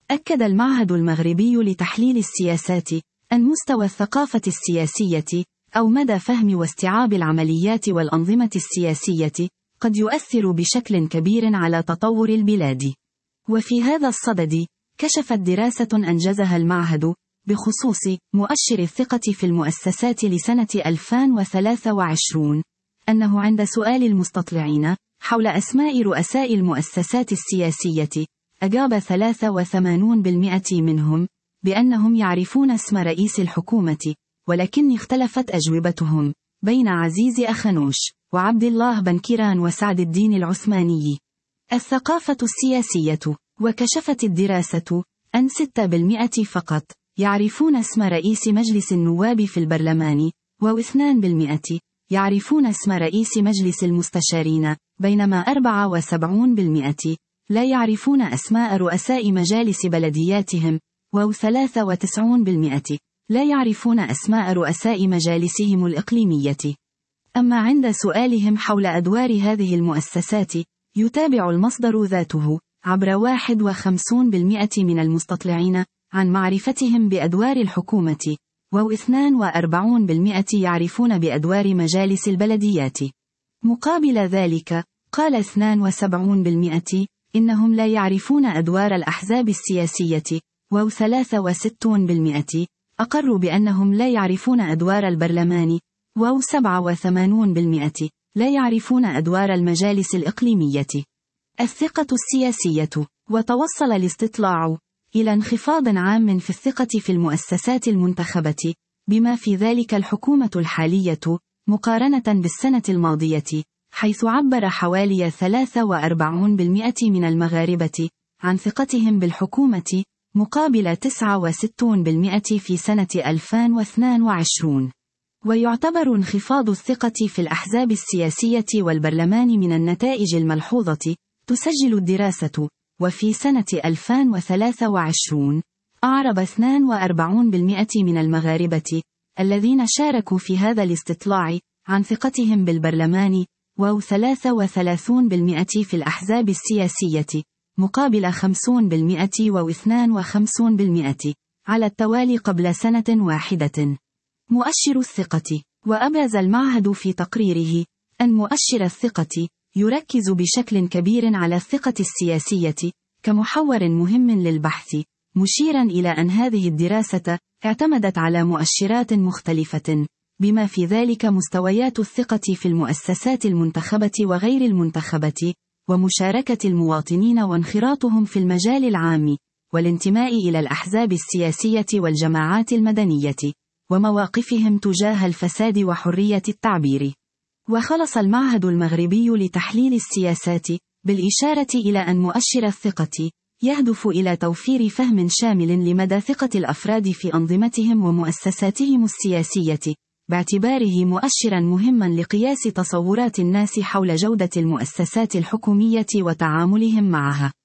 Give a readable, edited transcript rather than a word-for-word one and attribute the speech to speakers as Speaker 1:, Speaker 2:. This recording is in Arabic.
Speaker 1: أكد المعهد المغربي لتحليل السياسات أن مستوى الثقافة السياسية أو مدى فهم واستيعاب العمليات والأنظمة السياسية قد يؤثر بشكل كبير على تطور البلاد. وفي هذا الصدد، كشفت دراسة أنجزها المعهد بخصوص مؤشر الثقة في المؤسسات لسنة 2023 أنه عند سؤال المستطلعين حول أسماء رؤساء المؤسسات السياسية، أجاب 83% منهم بأنهم يعرفون اسم رئيس الحكومة، ولكن اختلفت أجوبتهم بين عزيز أخنوش وعبد الله بنكيران وسعد الدين العثماني. الثقافة السياسية. وكشفت الدراسة أن 6% فقط يعرفون اسم رئيس مجلس النواب في البرلمان، و2% يعرفون اسم رئيس مجلس المستشارين، بينما 74% لا يعرفون أسماء رؤساء مجالس بلدياتهم، و93% لا يعرفون أسماء رؤساء مجالسهم الإقليمية. أما عند سؤالهم حول أدوار هذه المؤسسات، يتابع المصدر ذاته عبر 51% من المستطلعين عن معرفتهم بأدوار الحكومة، و42% يعرفون بأدوار مجالس البلديات. مقابل ذلك، قال 72% إنهم لا يعرفون أدوار الأحزاب السياسية، و63% أقروا بأنهم لا يعرفون أدوار البرلمان، و87% لا يعرفون أدوار المجالس الإقليمية. الثقة السياسية. وتوصل الاستطلاع إلى انخفاض عام في الثقة في المؤسسات المنتخبة، بما في ذلك الحكومة الحالية، مقارنة بالسنة الماضية، حيث عبر حوالي 43% من المغاربة عن ثقتهم بالحكومة، مقابل 69% في سنة 2022. ويعتبر انخفاض الثقة في الأحزاب السياسية والبرلمان من النتائج الملحوظة. تسجل الدراسة، وفي سنة 2023 أعرب 42% من المغاربة الذين شاركوا في هذا الاستطلاع عن ثقتهم بالبرلمان، و33% في الأحزاب السياسية، مقابل 50% و52% على التوالي قبل سنة واحدة. مؤشر الثقة. وأبرز المعهد في تقريره أن مؤشر الثقة يركز بشكل كبير على الثقة السياسية كمحور مهم للبحث، مشيرا إلى أن هذه الدراسة اعتمدت على مؤشرات مختلفة، بما في ذلك مستويات الثقة في المؤسسات المنتخبة وغير المنتخبة، ومشاركة المواطنين وانخراطهم في المجال العام، والانتماء إلى الأحزاب السياسية والجماعات المدنية، ومواقفهم تجاه الفساد وحرية التعبير. وخلص المعهد المغربي لتحليل السياسات بالإشارة إلى أن مؤشر الثقة يهدف إلى توفير فهم شامل لمدى ثقة الأفراد في أنظمتهم ومؤسساتهم السياسية، باعتباره مؤشرا مهما لقياس تصورات الناس حول جودة المؤسسات الحكومية وتعاملهم معها.